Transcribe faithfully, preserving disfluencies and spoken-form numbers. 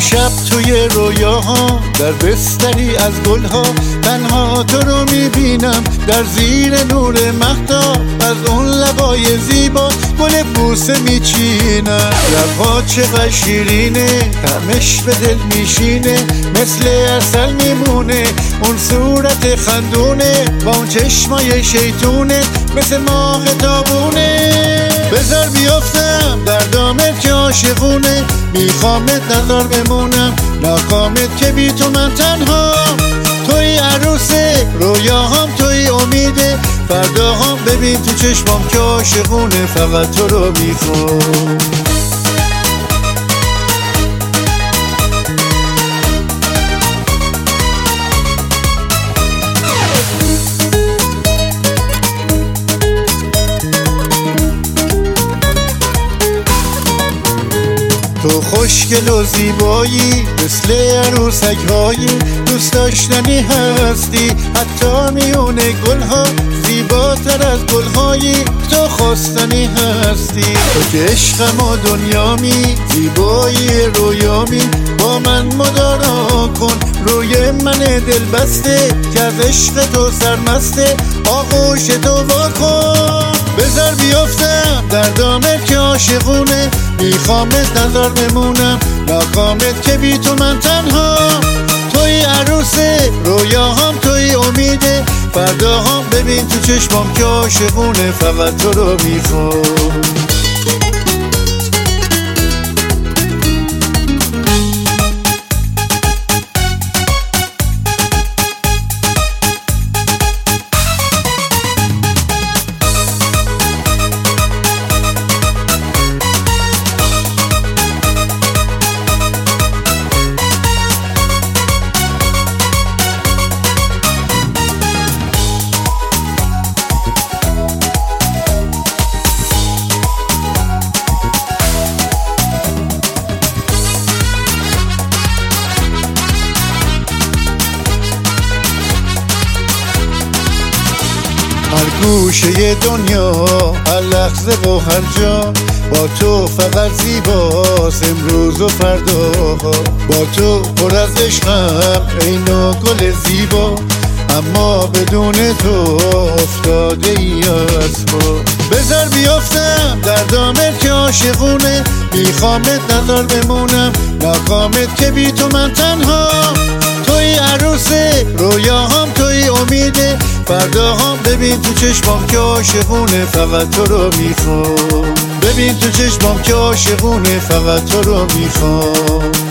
شب توی رویاها در بستری از گلها تنها تو رو میبینم در زیر نور مهتاب. از اون لبای زیبا گل بوسه میچینم. لبها چقدر شیرینه طعمش به دل میشینه مثل عسل میمونه اون صورت خندونه با اون چشمای شیطونه مثل ماه تابونه. بذار بیافتم در دامت که عاشقونه میخوامت نظر بمونم ناکامت که بی تو من تنها. توی عروسه رویاهام توی امیده فرداهام ببین تو چشمام که عاشقونه فقط تو رو میخوام. تو خوشگل و زیبایی مثل عروسک هایی دوست داشتنی هستی حتی میونه گلها زیباتر از گلهایی تو خواستنی هستی. تو که عشقم و دنیامی زیبایی رویامی با من مدارا کن روی من دل بسته که از عشق تو سرمسته آغوش تو واکن. بذار بیافتم در دامت که عاشقونه میخوامت نظر بمونم ناکامت که بی تو من تنها. توی عروسه رویاهام توی امیده فرداهام ببین تو چشمام که عاشقونه فقط تو رو میخوام. هر گوشه دنیا هر لحظه و هر جا با تو فقط زیباست امروز و فرداها. با تو پر از عشقم ای نوع گل زیبا اما بدون تو افتاده ای از پا. بذار بیافتم در دامت که عاشقونه میخوامت نظر بمونم ناکامت که بی تو من تنها. توی عروسه رویاهام توی امیده فرداهام ببین تو چشمام که عاشقونه فقط تو رو میخوام. ببین تو چشمام که عاشقونه فقط تو رو میخوام.